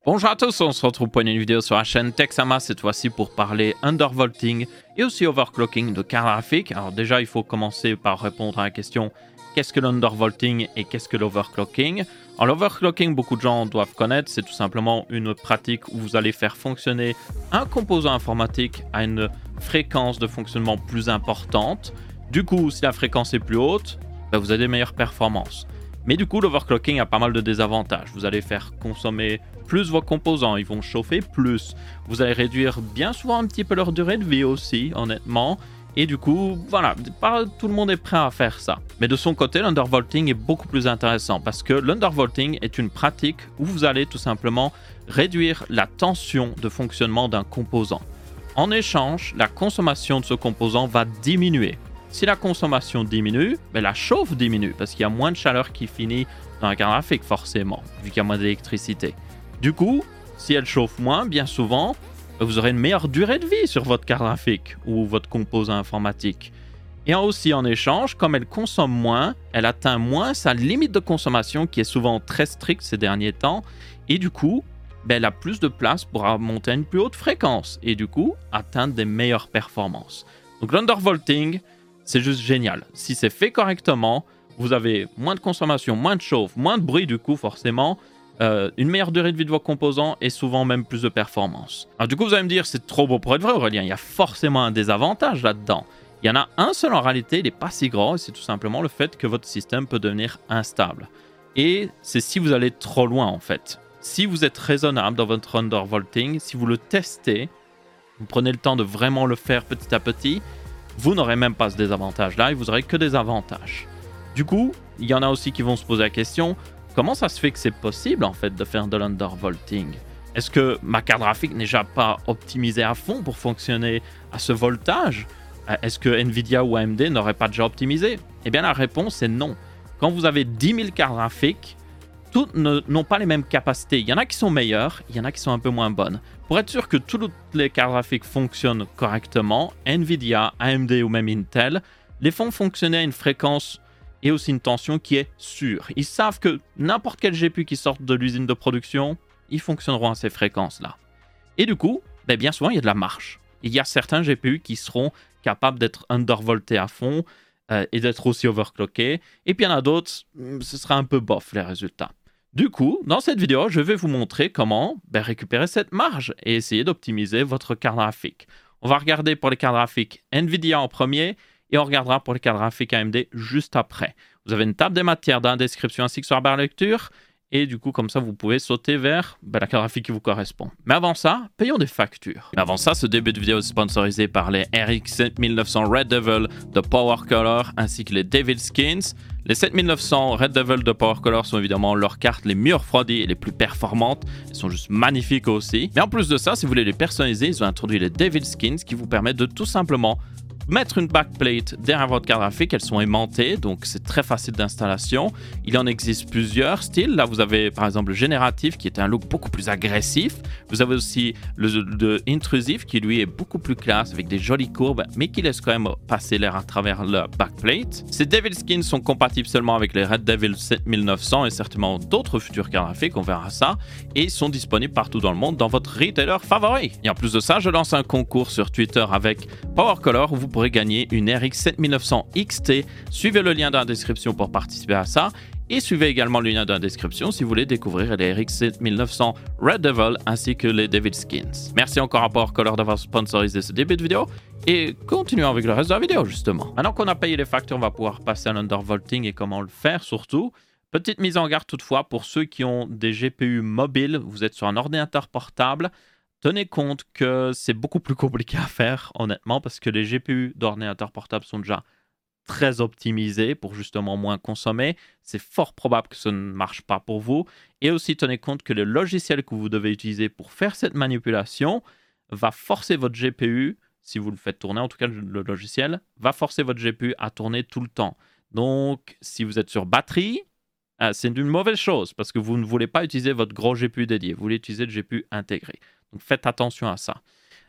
Bonjour à tous, on se retrouve pour une vidéo sur la chaîne Texama, cette fois-ci pour parler undervolting et aussi overclocking de cartes graphiques. Alors déjà, il faut commencer par répondre à la question qu'est-ce que l'undervolting et qu'est-ce que l'overclocking. Alors l'overclocking, beaucoup de gens doivent connaître, c'est tout simplement une pratique où vous allez faire fonctionner un composant informatique à une fréquence de fonctionnement plus importante. Du coup, si la fréquence est plus haute, vous avez des meilleures performances. Mais du coup, l'overclocking a pas mal de désavantages. Vous allez faire consommer plus vos composants, ils vont chauffer plus. Vous allez réduire bien souvent un petit peu leur durée de vie aussi, honnêtement. Et du coup, voilà, pas tout le monde est prêt à faire ça. Mais de son côté, l'undervolting est beaucoup plus intéressant parce que l'undervolting est une pratique où vous allez tout simplement réduire la tension de fonctionnement d'un composant. En échange, la consommation de ce composant va diminuer. Si la consommation diminue, la chauffe diminue parce qu'il y a moins de chaleur qui finit dans la carte graphique forcément, vu qu'il y a moins d'électricité. Du coup, si elle chauffe moins, bien souvent, vous aurez une meilleure durée de vie sur votre carte graphique ou votre composant informatique. Et aussi en échange, comme elle consomme moins, elle atteint moins sa limite de consommation qui est souvent très stricte ces derniers temps. Et du coup, elle a plus de place pour monter à une plus haute fréquence et du coup, atteindre des meilleures performances. Donc l'undervolting, c'est juste génial. Si c'est fait correctement, vous avez moins de consommation, moins de chauffe, moins de bruit du coup forcément, une meilleure durée de vie de vos composants et souvent même plus de performance. Alors du coup vous allez me dire c'est trop beau pour être vrai Aurélien, il y a forcément un désavantage là-dedans. Il y en a un seul en réalité, il n'est pas si grand et c'est tout simplement le fait que votre système peut devenir instable. Et c'est si vous allez trop loin en fait. Si vous êtes raisonnable dans votre undervolting, si vous le testez, vous prenez le temps de vraiment le faire petit à petit, vous n'aurez même pas ce désavantage-là et vous n'aurez que des avantages. Du coup, il y en a aussi qui vont se poser la question, comment ça se fait que c'est possible en fait de faire de l'undervolting? Est-ce que ma carte graphique n'est déjà pas optimisée à fond pour fonctionner à ce voltage? Est-ce que Nvidia ou AMD n'auraient pas déjà optimisé? Eh bien la réponse est non. Quand vous avez 10 000 cartes graphiques, toutes n'ont pas les mêmes capacités. Il y en a qui sont meilleures, il y en a qui sont un peu moins bonnes. Pour être sûr que toutes les cartes graphiques fonctionnent correctement, Nvidia, AMD ou même Intel les font fonctionner à une fréquence et aussi une tension qui est sûre. Ils savent que n'importe quel GPU qui sorte de l'usine de production, ils fonctionneront à ces fréquences-là. Et du coup, bien souvent, il y a de la marge. Il y a certains GPU qui seront capables d'être undervoltés à fond et d'être aussi overclockés. Et puis il y en a d'autres, ce sera un peu bof les résultats. Du coup, dans cette vidéo, je vais vous montrer comment récupérer cette marge et essayer d'optimiser votre carte graphique. On va regarder pour les cartes graphiques Nvidia en premier et on regardera pour les cartes graphiques AMD juste après. Vous avez une table des matières dans la description ainsi que sur la barre lecture et du coup, comme ça, vous pouvez sauter vers la carte graphique qui vous correspond. Mais avant ça, payons des factures. Mais avant ça, ce début de vidéo est sponsorisé par les RX 7900 Red Devil de Power Color ainsi que les Devil Skins. Les 7900 Red Devil de Power Color sont évidemment leurs cartes les mieux refroidies et les plus performantes. Elles sont juste magnifiques aussi. Mais en plus de ça, si vous voulez les personnaliser, ils ont introduit les Devil Skins qui vous permettent de tout simplement mettre une backplate derrière votre carte graphique, elles sont aimantées, donc c'est très facile d'installation. Il en existe plusieurs styles. Là, vous avez par exemple le génératif qui est un look beaucoup plus agressif. Vous avez aussi le intrusif qui lui est beaucoup plus classe avec des jolies courbes, mais qui laisse quand même passer l'air à travers la backplate. Ces Devil Skins sont compatibles seulement avec les Red Devil 7900 et certainement d'autres futures cartes graphiques, on verra ça, et sont disponibles partout dans le monde dans votre retailer favori. Et en plus de ça, je lance un concours sur Twitter avec Power Color où vous pourrez gagner une RX 7900 XT. Suivez le lien dans la description pour participer à ça et suivez également le lien dans la description si vous voulez découvrir les RX 7900 Red Devil ainsi que les Devil Skins. Merci encore à Power Color d'avoir sponsorisé ce début de vidéo et continuons avec le reste de la vidéo justement. Maintenant qu'on a payé les factures, on va pouvoir passer à l'undervolting et comment le faire surtout. Petite mise en garde toutefois pour ceux qui ont des GPU mobiles, vous êtes sur un ordinateur portable. Tenez compte que c'est beaucoup plus compliqué à faire, honnêtement, parce que les GPU d'ordinateurs portables sont déjà très optimisés pour justement moins consommer. C'est fort probable que ça ne marche pas pour vous. Et aussi, tenez compte que le logiciel que vous devez utiliser pour faire cette manipulation va forcer votre GPU, si vous le faites tourner, en tout cas le logiciel, va forcer votre GPU à tourner tout le temps. Donc, si vous êtes sur batterie, c'est une mauvaise chose parce que vous ne voulez pas utiliser votre gros GPU dédié, vous voulez utiliser le GPU intégré. Donc faites attention à ça.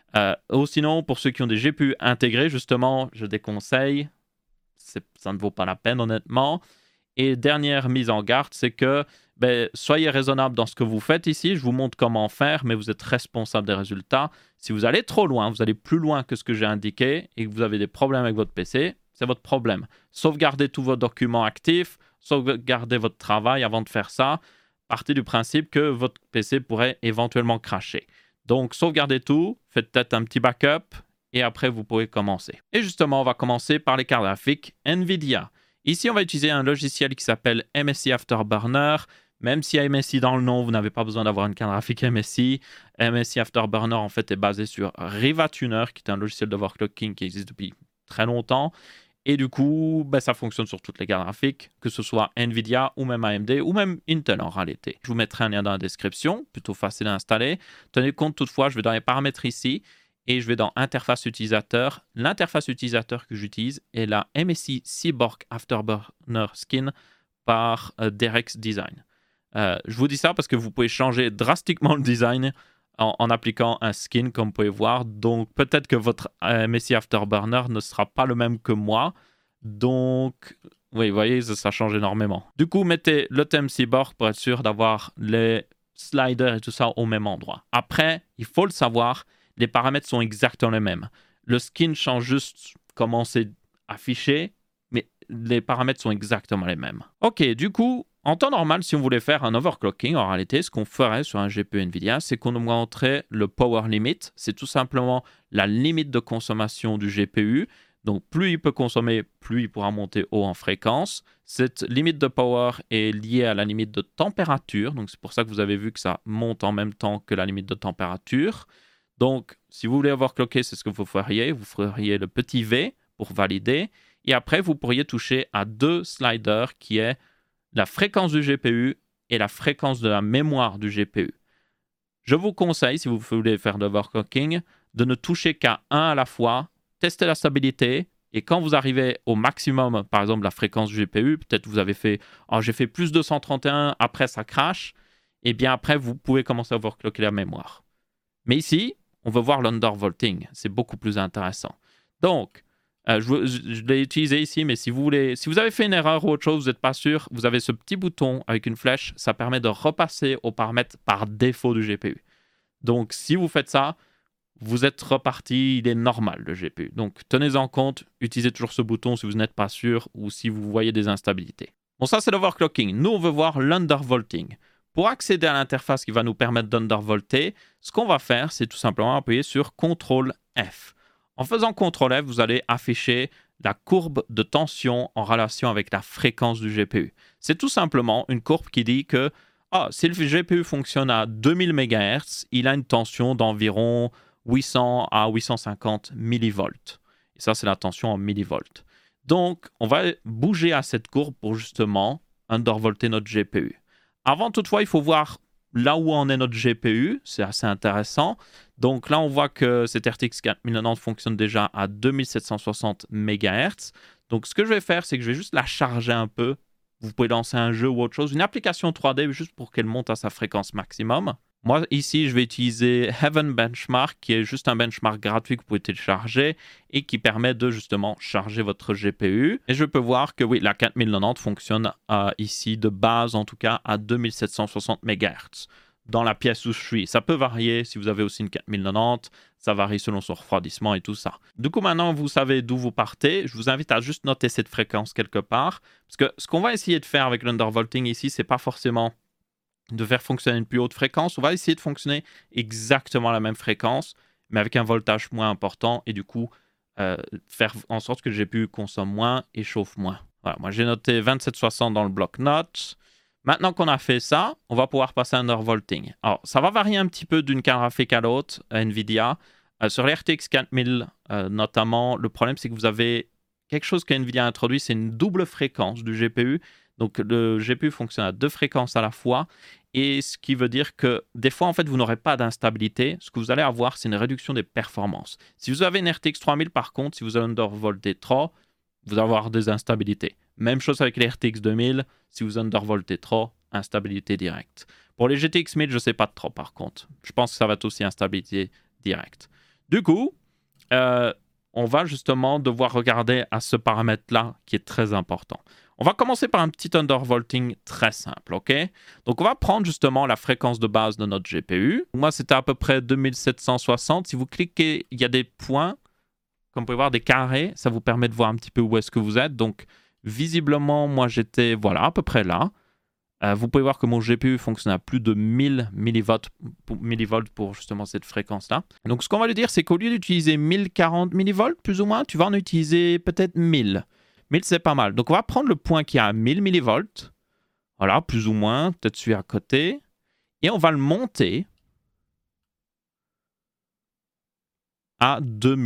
Ou sinon, pour ceux qui ont des GPU intégrés, justement, je déconseille. Ça ne vaut pas la peine, honnêtement. Et dernière mise en garde, c'est que ben, soyez raisonnable dans ce que vous faites ici. Je vous montre comment faire, mais vous êtes responsable des résultats. Si vous allez trop loin, vous allez plus loin que ce que j'ai indiqué et que vous avez des problèmes avec votre PC, c'est votre problème. Sauvegardez tous vos documents actifs, sauvegardez votre travail avant de faire ça. Partez du principe que votre PC pourrait éventuellement crasher. Donc, sauvegardez tout, faites peut-être un petit backup et après, vous pouvez commencer. Et justement, on va commencer par les cartes graphiques NVIDIA. Ici, on va utiliser un logiciel qui s'appelle MSI Afterburner. Même s'il y a MSI dans le nom, vous n'avez pas besoin d'avoir une carte graphique MSI. MSI Afterburner, en fait, est basé sur RivaTuner, qui est un logiciel d'overclocking qui existe depuis très longtemps. Et du coup, ben, ça fonctionne sur toutes les cartes graphiques, que ce soit NVIDIA ou même AMD ou même Intel en réalité. Je vous mettrai un lien dans la description, plutôt facile à installer. Tenez compte toutefois, je vais dans les paramètres ici et je vais dans Interface utilisateur. L'interface utilisateur que j'utilise est la MSI Cyborg Afterburner Skin par Derex Design. Je vous dis ça parce que vous pouvez changer drastiquement le design en appliquant un skin, comme vous pouvez voir. Donc, peut-être que votre MSI Afterburner ne sera pas le même que moi. Donc, oui, vous voyez, ça change énormément. Du coup, mettez le thème Cyborg pour être sûr d'avoir les sliders et tout ça au même endroit. Après, il faut le savoir, les paramètres sont exactement les mêmes. Le skin change juste comment c'est affiché, mais les paramètres sont exactement les mêmes. Ok, du coup, en temps normal, si on voulait faire un overclocking, en réalité, ce qu'on ferait sur un GPU NVIDIA, c'est qu'on augmenterait le power limit. C'est tout simplement la limite de consommation du GPU. Donc, plus il peut consommer, plus il pourra monter haut en fréquence. Cette limite de power est liée à la limite de température. Donc, c'est pour ça que vous avez vu que ça monte en même temps que la limite de température. Donc, si vous voulez overclocker, c'est ce que vous feriez. Vous feriez le petit V pour valider. Et après, vous pourriez toucher à deux sliders qui est la fréquence du GPU et la fréquence de la mémoire du GPU. Je vous conseille, si vous voulez faire de l'overclocking, de ne toucher qu'à un à la fois, tester la stabilité, et quand vous arrivez au maximum, par exemple la fréquence du GPU, peut-être vous avez fait « j'ai fait plus de 231, après ça crash », et bien après vous pouvez commencer à overclocker la mémoire. Mais ici, on veut voir l'undervolting, c'est beaucoup plus intéressant. Donc, je l'ai utilisé ici, mais si vous avez fait une erreur ou autre chose, vous n'êtes pas sûr, vous avez ce petit bouton avec une flèche, ça permet de repasser aux paramètres par défaut du GPU. Donc, si vous faites ça, vous êtes reparti, il est normal le GPU. Donc, tenez-en compte, utilisez toujours ce bouton si vous n'êtes pas sûr ou si vous voyez des instabilités. Bon, ça, c'est l'overclocking. Nous, on veut voir l'undervolting. Pour accéder à l'interface qui va nous permettre d'undervolter, ce qu'on va faire, c'est tout simplement appuyer sur CTRL F. En faisant CTRL F, vous allez afficher la courbe de tension en relation avec la fréquence du GPU. C'est tout simplement une courbe qui dit que si le GPU fonctionne à 2000 MHz, il a une tension d'environ 800 à 850 millivolts. Et ça, c'est la tension en millivolts. Donc, on va bouger à cette courbe pour justement undervolter notre GPU. Avant, toutefois, il faut voir là où en est notre GPU, c'est assez intéressant. Donc là, on voit que cette RTX 4090 fonctionne déjà à 2760 MHz. Donc ce que je vais faire, c'est que je vais juste la charger un peu. Vous pouvez lancer un jeu ou autre chose, une application 3D juste pour qu'elle monte à sa fréquence maximum. Moi, ici, je vais utiliser Heaven Benchmark, qui est juste un benchmark gratuit que vous pouvez télécharger et qui permet de justement charger votre GPU. Et je peux voir que oui, la 4090 fonctionne ici de base, en tout cas, à 2760 MHz. Dans la pièce où je suis, ça peut varier. Si vous avez aussi une 4090, ça varie selon son refroidissement et tout ça. Du coup, maintenant, vous savez d'où vous partez. Je vous invite à juste noter cette fréquence quelque part. Parce que ce qu'on va essayer de faire avec l'undervolting ici, c'est pas forcément de faire fonctionner une plus haute fréquence. On va essayer de fonctionner exactement à la même fréquence, mais avec un voltage moins important et du coup, faire en sorte que le GPU consomme moins et chauffe moins. Voilà, moi j'ai noté 2760 dans le bloc-notes. Maintenant qu'on a fait ça, on va pouvoir passer à undervolting. Alors, ça va varier un petit peu d'une carte graphique à l'autre, NVIDIA. Sur les RTX 4000 notamment, le problème c'est que vous avez quelque chose que NVIDIA a introduit, c'est une double fréquence du GPU. Donc le GPU fonctionne à deux fréquences à la fois, et ce qui veut dire que des fois, en fait, vous n'aurez pas d'instabilité. Ce que vous allez avoir, c'est une réduction des performances. Si vous avez une RTX 3000, par contre, si vous undervoltez trop, vous allez avoir des instabilités. Même chose avec les RTX 2000, si vous undervoltez trop, instabilité directe. Pour les GTX 1000, je ne sais pas trop, par contre. Je pense que ça va être aussi instabilité directe. Du coup, on va justement devoir regarder à ce paramètre-là qui est très important. On va commencer par un petit undervolting très simple, ok? Donc, on va prendre justement la fréquence de base de notre GPU. Moi, c'était à peu près 2760. Si vous cliquez, il y a des points, comme vous pouvez voir, des carrés. Ça vous permet de voir un petit peu où est-ce que vous êtes. Donc, visiblement, moi, j'étais, voilà, à peu près là. Vous pouvez voir que mon GPU fonctionne à plus de 1000 millivolts pour justement cette fréquence-là. Donc, ce qu'on va lui dire, c'est qu'au lieu d'utiliser 1040 millivolts, plus ou moins, tu vas en utiliser peut-être 1000. 1000, c'est pas mal. Donc, on va prendre le point qui est à 1000 millivolts. Voilà, plus ou moins, peut-être celui à côté. Et on va le monter à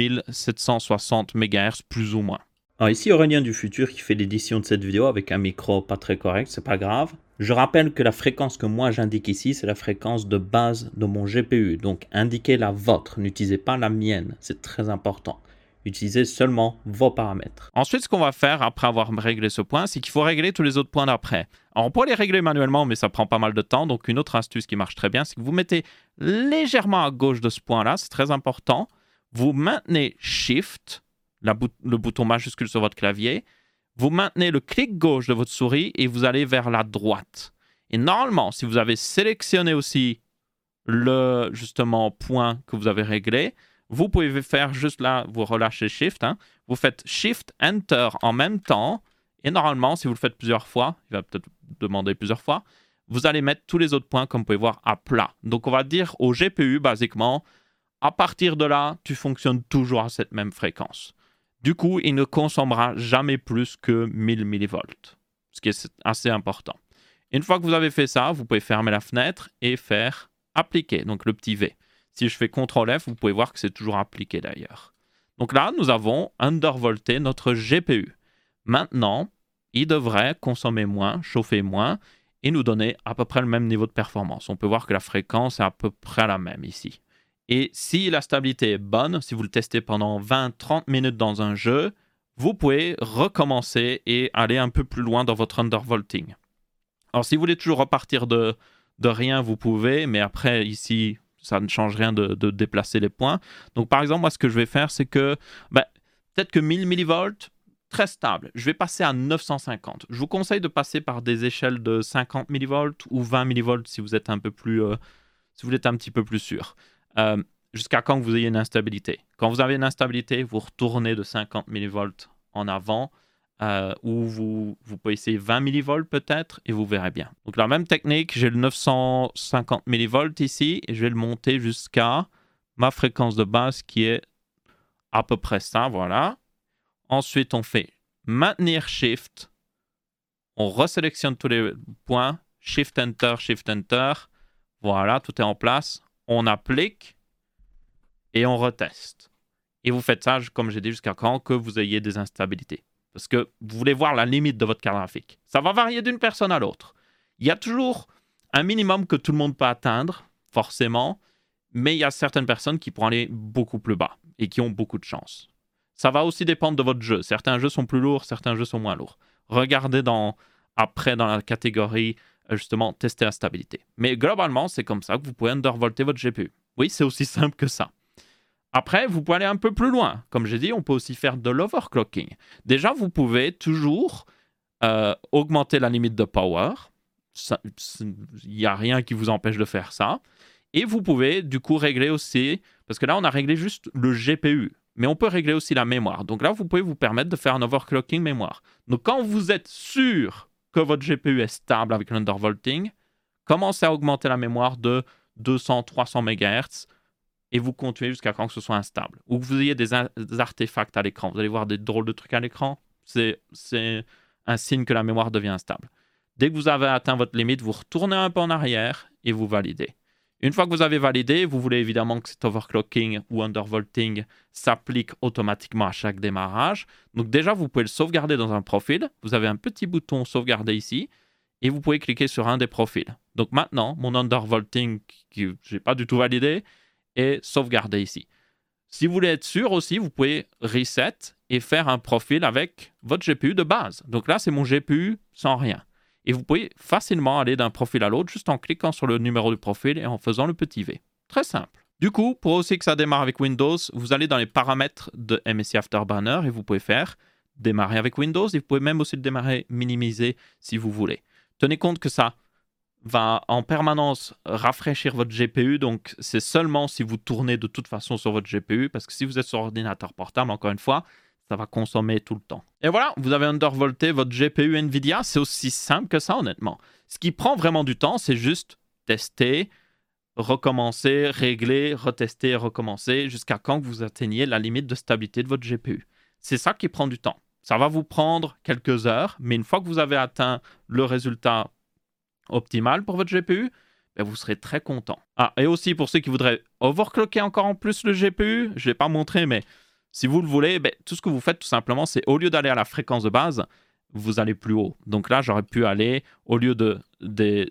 2760 MHz, plus ou moins. Alors ici, Aurélien du futur qui fait l'édition de cette vidéo avec un micro pas très correct, c'est pas grave. Je rappelle que la fréquence que moi j'indique ici, c'est la fréquence de base de mon GPU. Donc indiquez la vôtre, n'utilisez pas la mienne, c'est très important. Utilisez seulement vos paramètres. Ensuite, ce qu'on va faire après avoir réglé ce point, c'est qu'il faut régler tous les autres points d'après. Alors on peut les régler manuellement, mais ça prend pas mal de temps. Donc une autre astuce qui marche très bien, c'est que vous mettez légèrement à gauche de ce point-là, c'est très important. Vous maintenez Shift, le bouton majuscule sur votre clavier, vous maintenez le clic gauche de votre souris et vous allez vers la droite. Et normalement, si vous avez sélectionné aussi le justement point que vous avez réglé, vous pouvez faire juste là, vous relâchez Shift, hein, vous faites Shift Enter en même temps et normalement, si vous le faites plusieurs fois, il va peut-être demander plusieurs fois, vous allez mettre tous les autres points, comme vous pouvez voir, à plat. Donc, on va dire au GPU, basiquement, à partir de là, tu fonctionnes toujours à cette même fréquence. Du coup, il ne consommera jamais plus que 1000 millivolts, ce qui est assez important. Une fois que vous avez fait ça, vous pouvez fermer la fenêtre et faire appliquer, donc le petit V. Si je fais CTRL F, vous pouvez voir que c'est toujours appliqué d'ailleurs. Donc là, nous avons undervolté notre GPU. Maintenant, il devrait consommer moins, chauffer moins et nous donner à peu près le même niveau de performance. On peut voir que la fréquence est à peu près la même ici. Et si la stabilité est bonne, si vous le testez pendant 20-30 minutes dans un jeu, vous pouvez recommencer et aller un peu plus loin dans votre undervolting. Alors, si vous voulez toujours repartir de rien, vous pouvez, mais après, ici, ça ne change rien de déplacer les points. Donc, par exemple, moi, ce que je vais faire, c'est que peut-être que 1000 millivolts, très stable. Je vais passer à 950. Je vous conseille de passer par des échelles de 50 millivolts ou 20 millivolts si vous êtes un peu plus, si vous êtes un petit peu plus sûr. Jusqu'à quand vous ayez une instabilité. Quand vous avez une instabilité, vous retournez de 50 millivolts en avant ou vous pouvez essayer 20 millivolts peut-être et vous verrez bien. Donc la même technique, j'ai le 950 millivolts ici et je vais le monter jusqu'à ma fréquence de base qui est à peu près ça, voilà. Ensuite, on fait maintenir Shift, on resélectionne tous les points, Shift Enter, Shift Enter, voilà, tout est en place. On applique et on reteste. Et vous faites ça, comme j'ai dit, jusqu'à quand que vous ayez des instabilités. Parce que vous voulez voir la limite de votre carte graphique. Ça va varier d'une personne à l'autre. Il y a toujours un minimum que tout le monde peut atteindre, forcément, mais il y a certaines personnes qui pourront aller beaucoup plus bas et qui ont beaucoup de chance. Ça va aussi dépendre de votre jeu. Certains jeux sont plus lourds, certains jeux sont moins lourds. Regardez après dans la catégorie justement tester la stabilité. Mais globalement, c'est comme ça que vous pouvez undervolter votre GPU. Oui, c'est aussi simple que ça. Après, vous pouvez aller un peu plus loin. Comme j'ai dit, on peut aussi faire de l'overclocking. Déjà, vous pouvez toujours augmenter la limite de power. Il n'y a rien qui vous empêche de faire ça. Et vous pouvez du coup régler aussi, parce que là, on a réglé juste le GPU. Mais on peut régler aussi la mémoire. Donc là, vous pouvez vous permettre de faire un overclocking mémoire. Donc quand vous êtes sûr que votre GPU est stable avec l'undervolting, commencez à augmenter la mémoire de 200-300 MHz et vous continuez jusqu'à quand que ce soit instable. Ou que vous ayez des artefacts à l'écran. Vous allez voir des drôles de trucs à l'écran. C'est un signe que la mémoire devient instable. Dès que vous avez atteint votre limite, vous retournez un peu en arrière et vous validez. Une fois que vous avez validé, vous voulez évidemment que cet overclocking ou undervolting s'applique automatiquement à chaque démarrage. Donc déjà, vous pouvez le sauvegarder dans un profil. Vous avez un petit bouton sauvegarder ici et vous pouvez cliquer sur un des profils. Donc maintenant, mon undervolting que je n'ai pas du tout validé est sauvegardé ici. Si vous voulez être sûr aussi, vous pouvez reset et faire un profil avec votre GPU de base. Donc là, c'est mon GPU sans rien. Et vous pouvez facilement aller d'un profil à l'autre juste en cliquant sur le numéro du profil et en faisant le petit V. Très simple. Du coup, pour aussi que ça démarre avec Windows, vous allez dans les paramètres de MSI Afterburner et vous pouvez faire démarrer avec Windows et vous pouvez même aussi le démarrer minimisé si vous voulez. Tenez compte que ça va en permanence rafraîchir votre GPU, donc c'est seulement si vous tournez de toute façon sur votre GPU, parce que si vous êtes sur ordinateur portable, encore une fois, ça va consommer tout le temps. Et voilà, vous avez undervolté votre GPU NVIDIA, c'est aussi simple que ça honnêtement. Ce qui prend vraiment du temps, c'est juste tester, recommencer, régler, retester, recommencer, jusqu'à quand vous atteigniez la limite de stabilité de votre GPU. C'est ça qui prend du temps. Ça va vous prendre quelques heures, mais une fois que vous avez atteint le résultat optimal pour votre GPU, ben vous serez très content. Ah, et aussi pour ceux qui voudraient overclocker encore en plus le GPU, je ne l'ai pas montré, mais si vous le voulez, ben, tout ce que vous faites tout simplement, c'est au lieu d'aller à la fréquence de base, vous allez plus haut. Donc là, j'aurais pu aller, au lieu des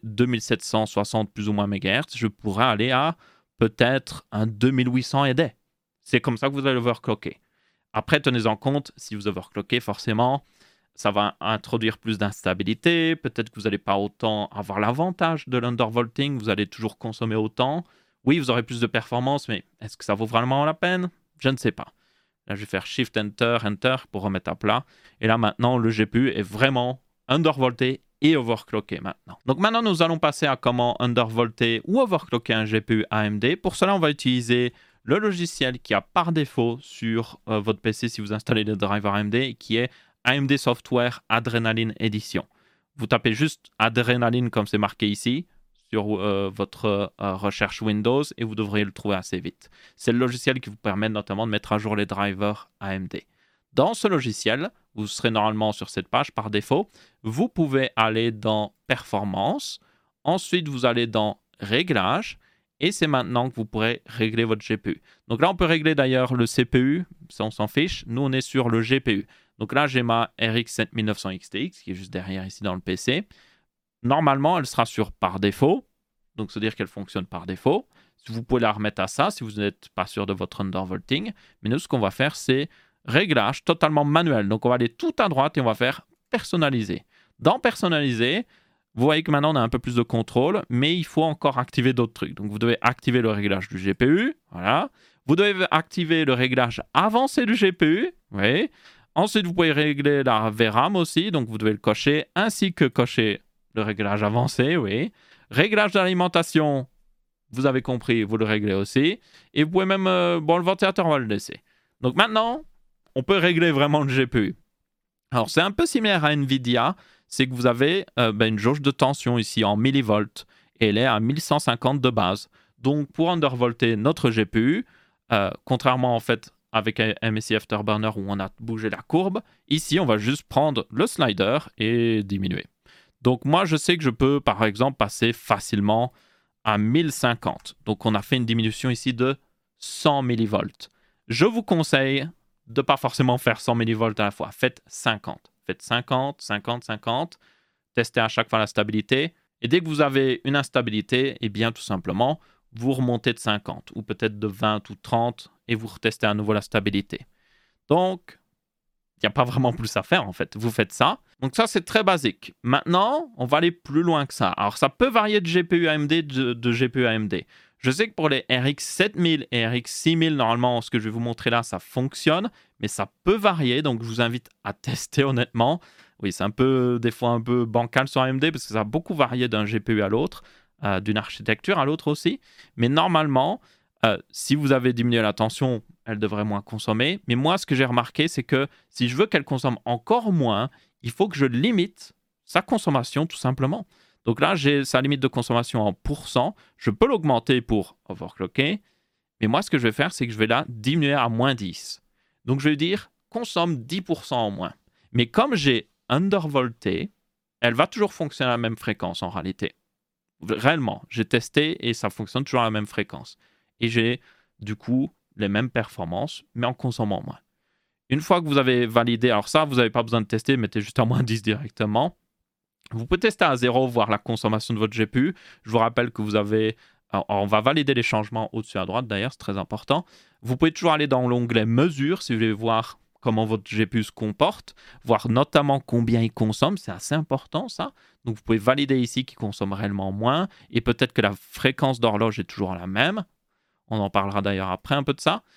2760 plus ou moins MHz, je pourrais aller à peut-être un 2800 et des. C'est comme ça que vous allez overclocker. Après, tenez-en compte, si vous overclockez, forcément, ça va introduire plus d'instabilité. Peut-être que vous n'allez pas autant avoir l'avantage de l'undervolting. Vous allez toujours consommer autant. Oui, vous aurez plus de performance, mais est-ce que ça vaut vraiment la peine? Je ne sais pas. Là, je vais faire Shift Enter, Enter pour remettre à plat. Et là, maintenant, le GPU est vraiment undervolté et overclocké maintenant. Donc maintenant, nous allons passer à comment undervolter ou overclocker un GPU AMD. Pour cela, on va utiliser le logiciel qui a par défaut sur votre PC si vous installez le driver AMD, qui est AMD Software Adrenaline Edition. Vous tapez juste Adrenaline comme c'est marqué ici sur votre recherche Windows et vous devriez le trouver assez vite. C'est le logiciel qui vous permet notamment de mettre à jour les drivers AMD. Dans ce logiciel, vous serez normalement sur cette page par défaut. Vous pouvez aller dans Performance. Ensuite, vous allez dans Réglages. Et c'est maintenant que vous pourrez régler votre GPU. Donc là, on peut régler d'ailleurs le CPU. Ça, on s'en fiche. Nous, on est sur le GPU. Donc là, j'ai ma RX 7900 XTX qui est juste derrière ici dans le PC. Normalement, elle sera sur par défaut. Donc, c'est-à-dire qu'elle fonctionne par défaut. Vous pouvez la remettre à ça si vous n'êtes pas sûr de votre undervolting. Mais nous, ce qu'on va faire, c'est réglage totalement manuel. Donc, on va aller tout à droite et on va faire personnaliser. Dans personnaliser, vous voyez que maintenant, on a un peu plus de contrôle, mais il faut encore activer d'autres trucs. Donc, vous devez activer le réglage du GPU. Voilà. Vous devez activer le réglage avancé du GPU. Oui. Ensuite, vous pouvez régler la VRAM aussi. Donc, vous devez le cocher, ainsi que cocher le réglage avancé. Oui. Réglage d'alimentation, vous avez compris, vous le réglez aussi. Et vous pouvez même... le ventilateur, on va le laisser. Donc, maintenant, on peut régler vraiment le GPU. Alors, c'est un peu similaire à NVIDIA. C'est que vous avez une jauge de tension ici en millivolts et elle est à 1150 de base. Donc, pour undervolter notre GPU, contrairement en fait avec MSI Afterburner où on a bougé la courbe, ici, on va juste prendre le slider et diminuer. Donc, moi, je sais que je peux, par exemple, passer facilement à 1050. Donc, on a fait une diminution ici de 100 millivolts. Je vous conseille de ne pas forcément faire 100 millivolts à la fois. Faites 50. Faites 50, 50, 50. Testez à chaque fois la stabilité. Et dès que vous avez une instabilité, eh bien, tout simplement, vous remontez de 50 ou peut-être de 20 ou 30 et vous retestez à nouveau la stabilité. Donc, il n'y a pas vraiment plus à faire en fait. Vous faites ça. Donc ça, c'est très basique. Maintenant, on va aller plus loin que ça. Alors, ça peut varier de GPU AMD, de GPU AMD. Je sais que pour les RX 7000 et RX 6000, normalement, ce que je vais vous montrer là, ça fonctionne, mais ça peut varier. Donc, je vous invite à tester honnêtement. Oui, c'est des fois un peu bancal sur AMD parce que ça a beaucoup varié d'un GPU à l'autre, d'une architecture à l'autre aussi. Mais normalement, si vous avez diminué la tension, elle devrait moins consommer. Mais moi, ce que j'ai remarqué, c'est que si je veux qu'elle consomme encore moins, il faut que je limite sa consommation tout simplement. Donc là, j'ai sa limite de consommation en pourcent. Je peux l'augmenter pour overclocker. Mais moi, ce que je vais faire, c'est que je vais la diminuer à moins 10. Donc, je vais dire, consomme 10% en moins. Mais comme j'ai undervolté, elle va toujours fonctionner à la même fréquence en réalité. Réellement, j'ai testé et ça fonctionne toujours à la même fréquence. Et j'ai, du coup, les mêmes performances, mais en consommant moins. Une fois que vous avez validé, alors ça, vous n'avez pas besoin de tester, mettez juste à moins 10 directement. Vous pouvez tester à 0, voir la consommation de votre GPU. Je vous rappelle que vous avez... Alors, on va valider les changements au-dessus à droite, d'ailleurs, c'est très important. Vous pouvez toujours aller dans l'onglet Mesures si vous voulez voir comment votre GPU se comporte, voir notamment combien il consomme, c'est assez important ça. Donc vous pouvez valider ici qu'il consomme réellement moins, et peut-être que la fréquence d'horloge est toujours la même. On en parlera d'ailleurs après un peu de ça.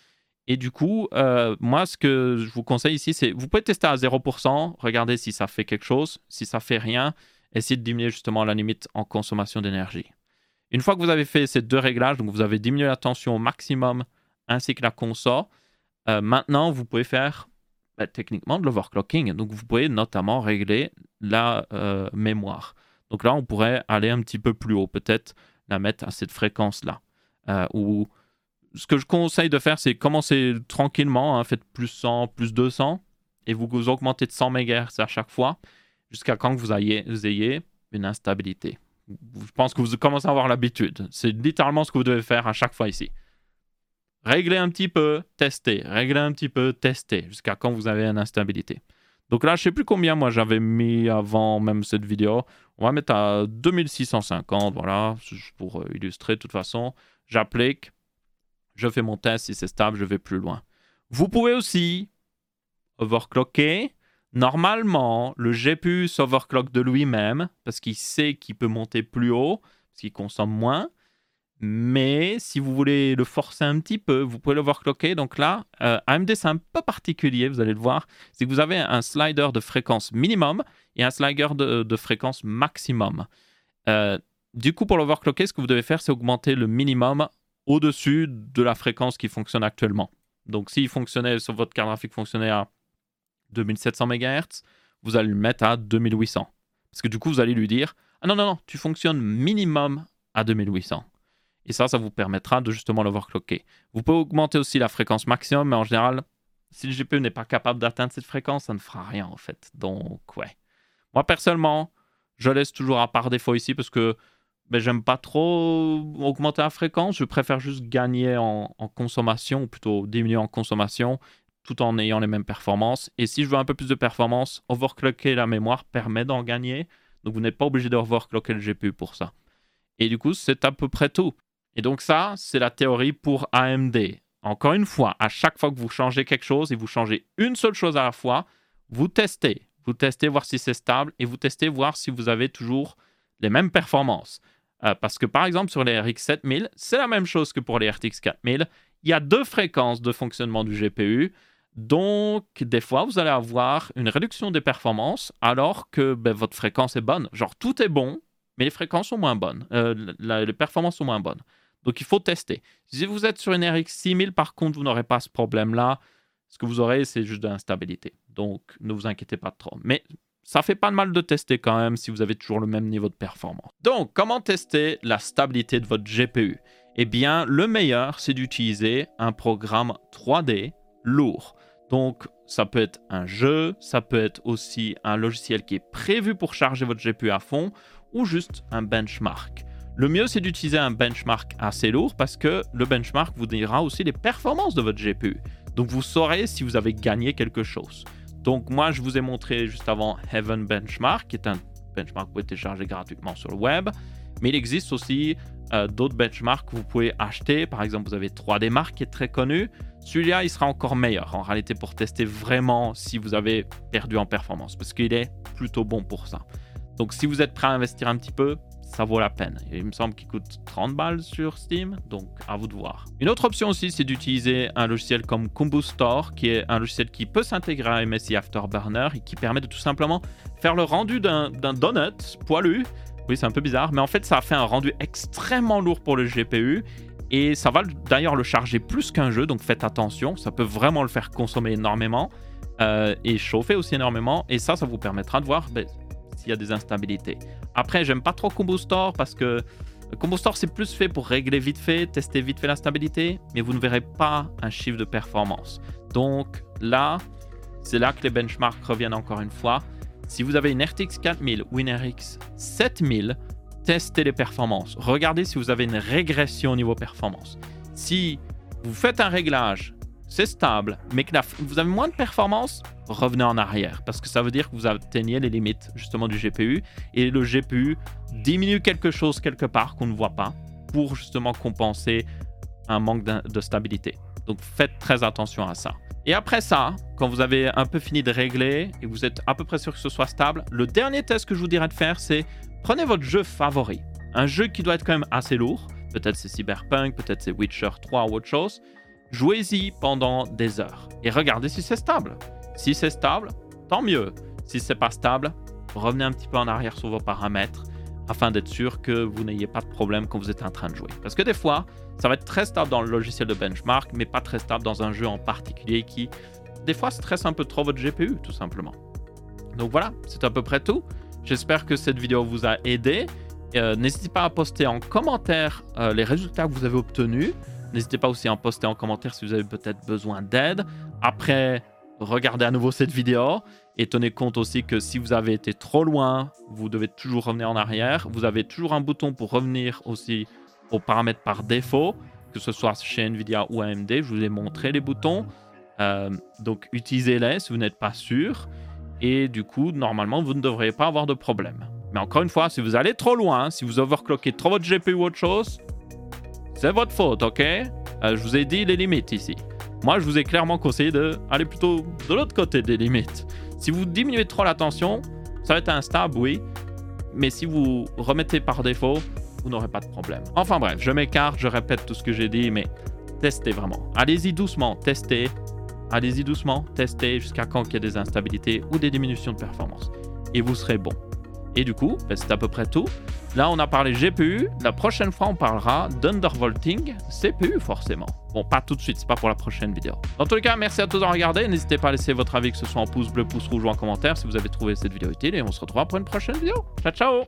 Et du coup, moi, ce que je vous conseille ici, c'est vous pouvez tester à 0%, regardez si ça fait quelque chose. Si ça fait rien, essayez de diminuer justement la limite en consommation d'énergie. Une fois que vous avez fait ces deux réglages, donc vous avez diminué la tension au maximum ainsi que la conso, maintenant, vous pouvez faire techniquement de l'overclocking. Donc, vous pouvez notamment régler la mémoire. Donc là, on pourrait aller un petit peu plus haut, peut-être la mettre à cette fréquence-là. Ou ce que je conseille de faire, c'est commencer tranquillement, hein, faites plus 100, plus 200, et vous augmentez de 100 MHz à chaque fois, jusqu'à quand vous ayez une instabilité. Je pense que vous commencez à avoir l'habitude. C'est littéralement ce que vous devez faire à chaque fois ici. Régler un petit peu, tester. Régler un petit peu, tester. Jusqu'à quand vous avez une instabilité. Donc là, je ne sais plus combien moi j'avais mis avant même cette vidéo. On va mettre à 2650, voilà, pour illustrer de toute façon. J'applique. Je fais mon test, si c'est stable, je vais plus loin. Vous pouvez aussi overclocker. Normalement, le GPU s'overclock de lui-même parce qu'il sait qu'il peut monter plus haut, parce qu'il consomme moins. Mais si vous voulez le forcer un petit peu, vous pouvez l'overclocker. Donc là, AMD, c'est un peu particulier, vous allez le voir. C'est que vous avez un slider de fréquence minimum et un slider de fréquence maximum. Du coup, pour l'overclocker, ce que vous devez faire, c'est augmenter le minimum au-dessus de la fréquence qui fonctionne actuellement. Donc, s'il fonctionnait, sur votre carte graphique fonctionnait à 2700 MHz, vous allez le mettre à 2800. Parce que du coup, vous allez lui dire « Ah non, non, non, tu fonctionnes minimum à 2800. » Et ça vous permettra de justement l'overclocker. Vous pouvez augmenter aussi la fréquence maximum, mais en général, si le GPU n'est pas capable d'atteindre cette fréquence, ça ne fera rien en fait. Donc, ouais. Moi, personnellement, je laisse toujours à par défaut ici parce que j'aime pas trop augmenter la fréquence. Je préfère juste gagner en consommation, ou plutôt diminuer en consommation, tout en ayant les mêmes performances. Et si je veux un peu plus de performance, overclocker la mémoire permet d'en gagner. Donc, vous n'êtes pas obligé de overclocker le GPU pour ça. Et du coup, c'est à peu près tout. Et donc ça, c'est la théorie pour AMD. Encore une fois, à chaque fois que vous changez quelque chose et vous changez une seule chose à la fois, vous testez. Vous testez voir si c'est stable et vous testez voir si vous avez toujours les mêmes performances. Parce que par exemple, sur les RX 7000, c'est la même chose que pour les RTX 4000. Il y a deux fréquences de fonctionnement du GPU. Donc, des fois, vous allez avoir une réduction des performances alors que votre fréquence est bonne. Genre, tout est bon, mais les fréquences sont moins bonnes. Les performances sont moins bonnes. Donc, il faut tester. Si vous êtes sur une RX 6000, par contre, vous n'aurez pas ce problème-là. Ce que vous aurez, c'est juste de l'instabilité. Donc, ne vous inquiétez pas trop. Mais ça fait pas de mal de tester quand même si vous avez toujours le même niveau de performance. Donc, comment tester la stabilité de votre GPU? Eh bien, le meilleur, c'est d'utiliser un programme 3D lourd. Donc, ça peut être un jeu, ça peut être aussi un logiciel qui est prévu pour charger votre GPU à fond, ou juste un benchmark. Le mieux, c'est d'utiliser un benchmark assez lourd parce que le benchmark vous dira aussi les performances de votre GPU. Donc, vous saurez si vous avez gagné quelque chose. Donc, moi, je vous ai montré juste avant Heaven Benchmark, qui est un benchmark que vous pouvez télécharger gratuitement sur le web. Mais il existe aussi d'autres benchmarks que vous pouvez acheter. Par exemple, vous avez 3D Mark qui est très connu. Celui-là, il sera encore meilleur en réalité pour tester vraiment si vous avez perdu en performance parce qu'il est plutôt bon pour ça. Donc, si vous êtes prêt à investir un petit peu, ça vaut la peine. Il me semble qu'il coûte 30 balles sur Steam, donc à vous de voir. Une autre option aussi, c'est d'utiliser un logiciel comme Combustor, qui est un logiciel qui peut s'intégrer à MSI Afterburner et qui permet de tout simplement faire le rendu d'un donut poilu. Oui, c'est un peu bizarre, mais en fait, ça a fait un rendu extrêmement lourd pour le GPU. Et ça va d'ailleurs le charger plus qu'un jeu, donc faites attention. Ça peut vraiment le faire consommer énormément et chauffer aussi énormément. Et ça vous permettra de voir s'il y a des instabilités. Après, j'aime pas trop Combustor parce que Combustor, c'est plus fait pour régler vite fait, tester vite fait la stabilité, mais vous ne verrez pas un chiffre de performance. Donc là, c'est là que les benchmarks reviennent encore une fois. Si vous avez une RTX 4000 ou une RX 7000, testez les performances. Regardez si vous avez une régression au niveau performance. Si vous faites un réglage, c'est stable, mais que vous avez moins de performance, revenez en arrière. Parce que ça veut dire que vous atteignez les limites justement du GPU. Et le GPU diminue quelque chose quelque part qu'on ne voit pas pour justement compenser un manque de stabilité. Donc faites très attention à ça. Et après ça, quand vous avez un peu fini de régler et vous êtes à peu près sûr que ce soit stable, le dernier test que je vous dirais de faire, c'est prenez votre jeu favori. Un jeu qui doit être quand même assez lourd. Peut-être c'est Cyberpunk, peut-être c'est Witcher 3 ou autre chose. jouez-y pendant des heures et regardez si c'est stable. Si c'est stable, tant mieux. Si c'est pas stable, revenez un petit peu en arrière sur vos paramètres afin d'être sûr que vous n'ayez pas de problème quand vous êtes en train de jouer. Parce que des fois, ça va être très stable dans le logiciel de benchmark, mais pas très stable dans un jeu en particulier qui, des fois, stresse un peu trop votre GPU, tout simplement. Donc voilà, c'est à peu près tout. J'espère que cette vidéo vous a aidé. N'hésitez pas à poster en commentaire les résultats que vous avez obtenus. N'hésitez pas aussi à en poster en commentaire si vous avez peut-être besoin d'aide. Après, regardez à nouveau cette vidéo et tenez compte aussi que si vous avez été trop loin, vous devez toujours revenir en arrière. Vous avez toujours un bouton pour revenir aussi aux paramètres par défaut, que ce soit chez Nvidia ou AMD. Je vous ai montré les boutons. Donc, utilisez-les si vous n'êtes pas sûr. Et du coup, normalement, vous ne devriez pas avoir de problème. Mais encore une fois, si vous allez trop loin, si vous overclockez trop votre GPU ou autre chose, c'est votre faute, ok? Je vous ai dit les limites ici. Moi, je vous ai clairement conseillé d'aller plutôt de l'autre côté des limites. Si vous diminuez trop la tension, ça va être instable, oui. Mais si vous remettez par défaut, vous n'aurez pas de problème. Enfin bref, je m'écarte, je répète tout ce que j'ai dit, mais testez vraiment. Allez-y doucement, testez. Allez-y doucement, testez jusqu'à quand il y a des instabilités ou des diminutions de performance. Et vous serez bon. Et du coup, c'est à peu près tout. Là, on a parlé GPU. La prochaine fois, on parlera d'undervolting CPU, forcément. Bon, pas tout de suite, c'est pas pour la prochaine vidéo. Dans tous les cas, merci à tous d'avoir regardé. N'hésitez pas à laisser votre avis, que ce soit en pouce bleu, pouce rouge ou en commentaire si vous avez trouvé cette vidéo utile. Et on se retrouvera pour une prochaine vidéo. Ciao, ciao!